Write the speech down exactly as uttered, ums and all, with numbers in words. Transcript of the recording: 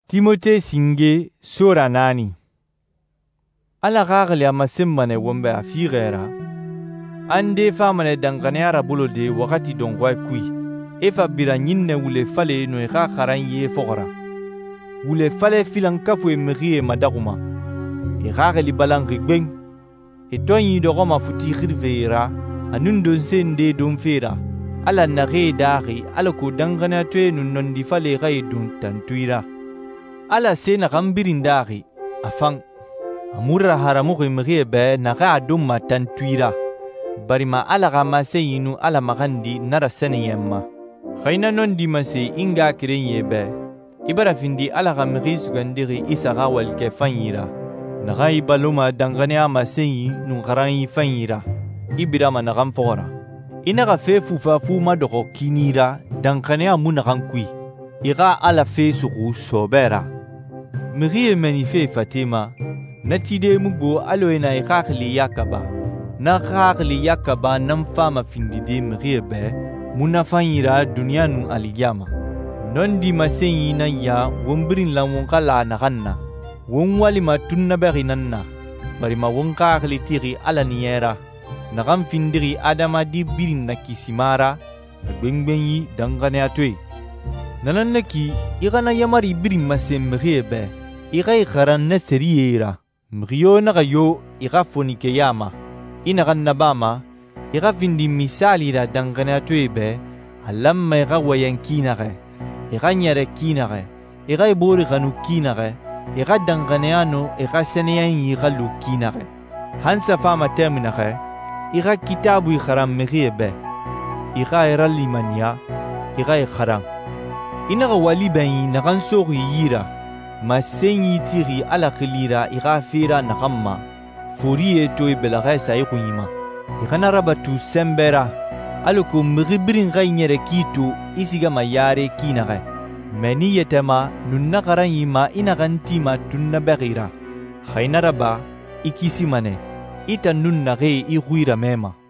Timote singe sura nani. Ala gagli amasimmane wombe afigera. Ande famane dangane arabulo de wakati dongwa kui. Efa bira nyinne wule fale no eka karanye fogora. Wule fale filan kafu emrie madaguma. E gagli balang rigbeng. E tonyi dogoma futi khirveira. Anundo sende domfera. Ala nare dari ala ko dangane atwe nunondi fale gai dun tantuira. Ala sena gambirin dari afang. Amura haramugo imrie be naga adumma tantuira. Barima ala gamase yinu ala magandi nara sene yemma. Khaina non di mase inga kirenye be. Ibara findi ala gamri sugandiri isa gawal ke fanyira. Naga ibaluma dangane amase yi nungaran fanyira. Ibira managam fora. Inaga fe fufa fuma doko kinira dangane amuna gankui. Ira ala fe sugu sobera. Mrie manife Fatima. Natide mugo aloena ikakli yakaba. Na kakli yakaba nam fama findide mriebe. Muna fanyira dunia nun aligama. Non di masenyi na ya wombirin la wonkala na kanna. Wonwali matunna berinanna. Barima wonkakli tiri ala niera. Nakam findiri adama di birin na kisimara. Benbenyi dangane atwe. Nananaki igana yamari birin masen mriebe. Iga ikaran na seriera. Mrio naga yo iga fonike yama. Inaga nabama. Iga vindi misali da dangane atwebe. Alamma iga wayan kinare. Iga nyare kinare. Iga ibori ganu kinare. Iga dangane ano iga seneyan iga lu kinare. Hansa fama terminare. Iga kitabu ikaran mriebe. Iga ira limania. Iga ikaran. Inaga wali bayi nagan sogu yira. Masenyi tiri ala khilira iga fira nakamma. Furiye toy belaga sa yikunyima. Igana rabatu sembera. Aluko mribirin ganyere kitu isiga mayare kinare. Meni yetema nunna karanyima inagantima tunna begira. Khaina raba ikisi mane. Ita nunna ge iguira mema.